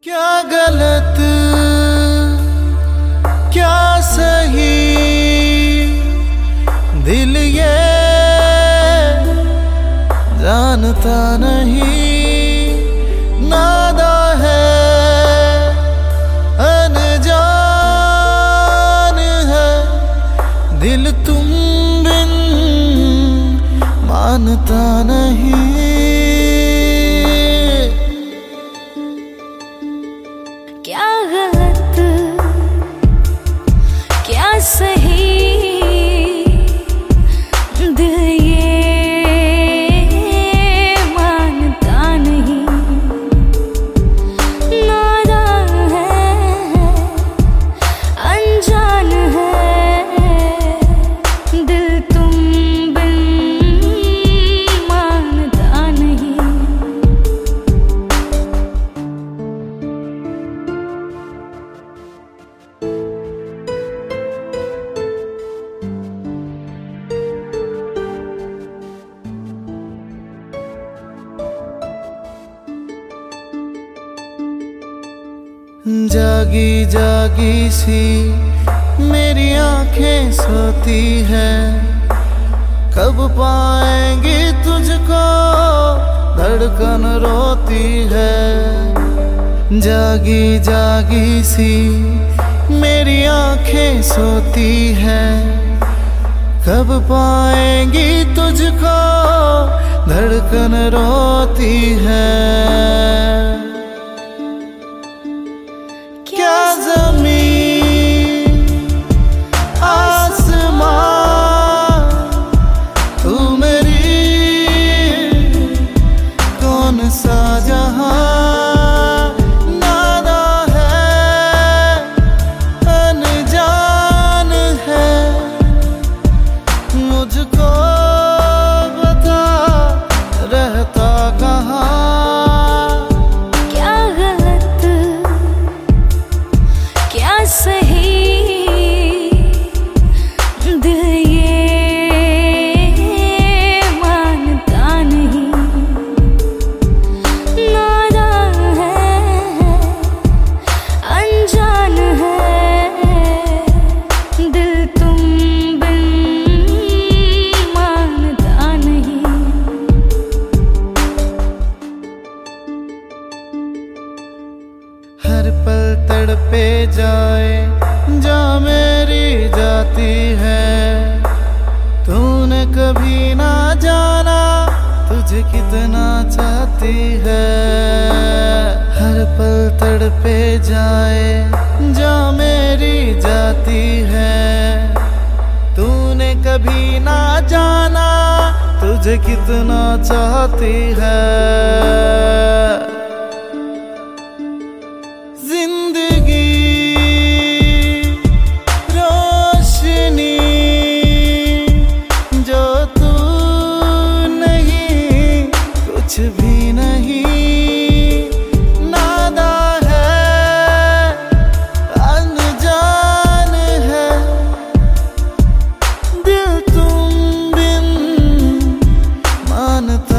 क्या गलत क्या सही दिल ये जानता नहीं, नादा है अनजान है दिल तुम बिन मानता नहीं। क्या गलत क्या सही दिल ये मानता नहीं, नादान है अनजान है दिल तुम बिन मानता नहीं। जागी जागी सी मेरी आंखें सोती है, कब पाएंगी तुझको धड़कन रोती है। जागी जागी सी मेरी आंखें सोती है, कब पाएंगी तुझको धड़कन रोती है। क्या ज़मीन आसमां तू मेरी कौन सा जहां, नादा है अनजान है मुझको बता रहता कहाँ। सही दिल ये मानता नहीं, नादान है अनजान है दिल तुम बिन मानता नहीं। हर पल तड़पे जाए जा मेरी जाती है, तूने कभी ना जाना तुझे कितना चाहती है। हर पल तड़पे जाए जा मेरी जाती है, तूने कभी ना जाना तुझे कितना चाहती है। कुछ भी नहीं, नादा है अनजान है दिल तुम बिन मानता